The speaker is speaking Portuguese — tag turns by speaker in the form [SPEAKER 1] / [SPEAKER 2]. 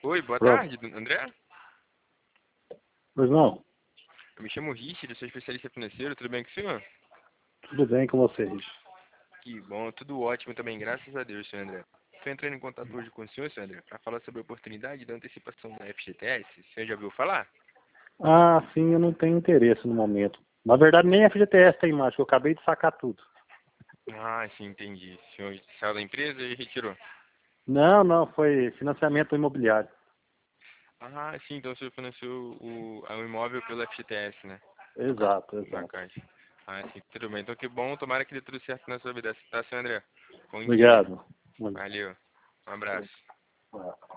[SPEAKER 1] Oi, boa
[SPEAKER 2] Pronto.
[SPEAKER 1] tarde, André.
[SPEAKER 2] Pois não,
[SPEAKER 1] Eu me chamo Richard, sou especialista financeiro, tudo bem com o senhor?
[SPEAKER 2] tudo bem com vocês?
[SPEAKER 1] Que bom, tudo ótimo também, graças a Deus, senhor André. Estou entrando em contato hoje com o senhor André, para falar sobre a oportunidade da antecipação da FGTS. O senhor já ouviu falar?
[SPEAKER 2] Ah, sim, eu não tenho interesse no momento. Na verdade, nem FGTS tem mais, que eu acabei de sacar tudo.
[SPEAKER 1] Ah, sim, entendi. O senhor saiu da empresa e retirou.
[SPEAKER 2] Não, não, foi financiamento imobiliário.
[SPEAKER 1] Ah, sim, então o senhor financiou o imóvel pelo FGTS, né? No caso,
[SPEAKER 2] Exato,
[SPEAKER 1] na
[SPEAKER 2] exato.
[SPEAKER 1] Caixa. Ah, sim, tudo bem. Então que bom, tomara que dê tudo certo na sua vida, tá, senhor André? Bom dia.
[SPEAKER 2] Obrigado.
[SPEAKER 1] Valeu. Um abraço.
[SPEAKER 2] Ah.